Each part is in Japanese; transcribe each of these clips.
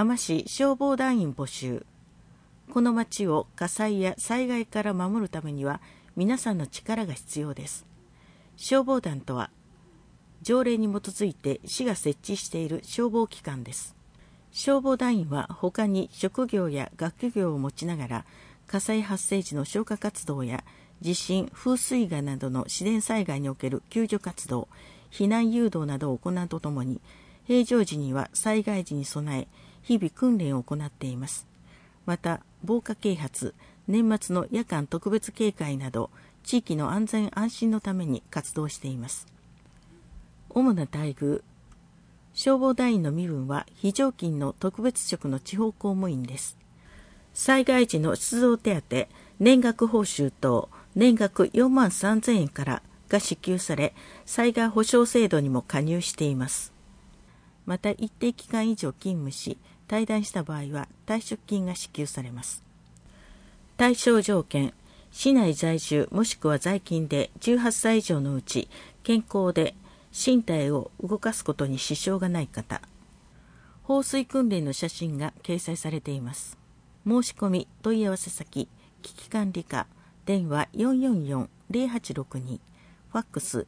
海士市消防団員募集。この町を火災や災害から守るためには皆さんの力が必要です。消防団とは条例に基づいて市が設置している消防機関です。消防団員は他に職業や学業を持ちながら火災発生時の消火活動や地震、風水害などの自然災害における救助活動、避難誘導などを行うとともに、平常時には災害時に備え、日々訓練を行っています。また、防火啓発、年末の夜間特別警戒など、地域の安全安心のために活動しています。主な待遇。消防団員の身分は非常勤の特別職の地方公務員です。災害時の出動手当、年額報酬等、年額4万3000円からが支給され、災害保障制度にも加入しています。また一定期間以上勤務し、退団した場合は退職金が支給されます。対象条件、市内在住もしくは在勤で18歳以上のうち、健康で身体を動かすことに支障がない方。放水訓練の写真が掲載されています。申し込み問い合わせ先、危機管理課、電話 444-0862、ファックス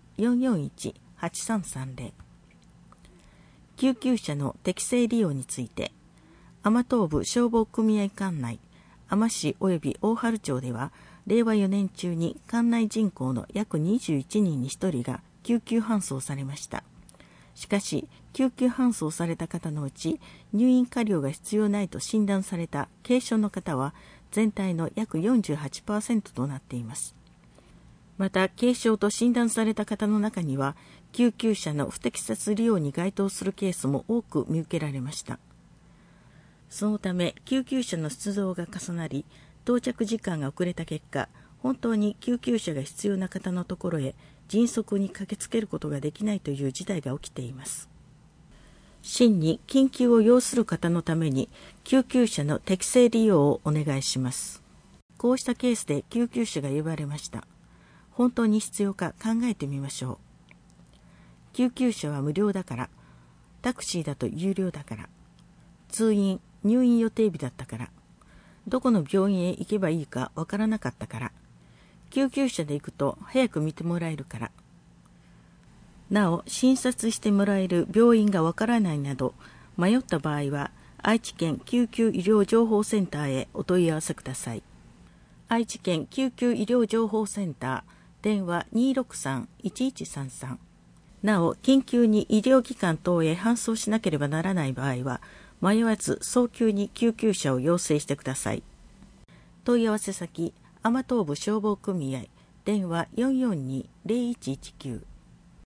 441-8330。救急車の適正利用について、天東部消防組合管内、海士及び大原町では、令和4年中に管内人口の約21人に1人が救急搬送されました。しかし、救急搬送された方のうち、入院加療が必要ないと診断された軽症の方は、全体の約 48% となっています。また、軽症と診断された方の中には、救急車の不適切利用に該当するケースも多く見受けられました。そのため、救急車の出動が重なり、到着時間が遅れた結果、本当に救急車が必要な方のところへ迅速に駆けつけることができないという事態が起きています。真に緊急を要する方のために救急車の適正利用をお願いします。こうしたケースで救急車が呼ばれました。本当に必要か考えてみましょう。救急車は無料だから、タクシーだと有料だから、通院・入院予定日だったから、どこの病院へ行けばいいかわからなかったから、救急車で行くと早く見てもらえるから、なお診察してもらえる病院がわからないなど迷った場合は愛知県救急医療情報センターへお問い合わせください。愛知県救急医療情報センター、電話 263-1133。なお緊急に医療機関等へ搬送しなければならない場合は迷わず早急に救急車を要請してください。問い合わせ先、天東部消防組合、電話 442-0119。